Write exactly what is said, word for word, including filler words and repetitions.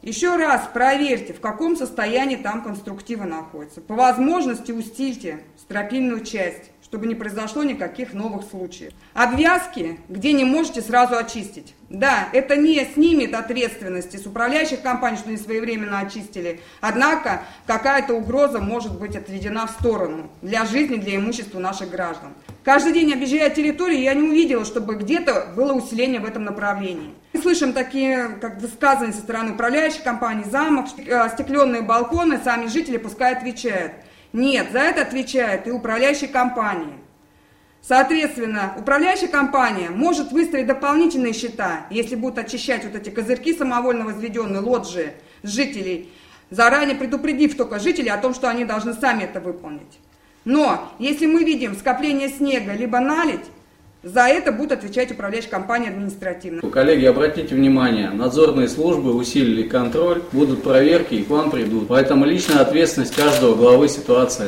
Еще раз проверьте, в каком состоянии там конструктивы находятся. По возможности устильте стропильную часть, чтобы не произошло никаких новых случаев. Обвязки, где не можете сразу очистить. Да, это не снимет ответственности с управляющих компаний, что не своевременно очистили. Однако какая-то угроза может быть отведена в сторону для жизни, для имущества наших граждан. Каждый день, объезжая территорию, я не увидела, чтобы где-то было усиление в этом направлении. Мы слышим такие как высказывания со стороны управляющих компаний, замок, стекленные балконы, сами жители пускай отвечают. Нет, за это отвечают и управляющие компании. Соответственно, управляющая компания может выставить дополнительные счета, если будут очищать вот эти козырьки самовольно возведенные лоджии с жителей, заранее предупредив только жителей о том, что они должны сами это выполнить. Но если мы видим скопление снега либо наледь, за это будут отвечать управляющие компании административно. Коллеги, обратите внимание, надзорные службы усилили контроль, будут проверки и к вам придут. Поэтому личная ответственность каждого главы ситуации.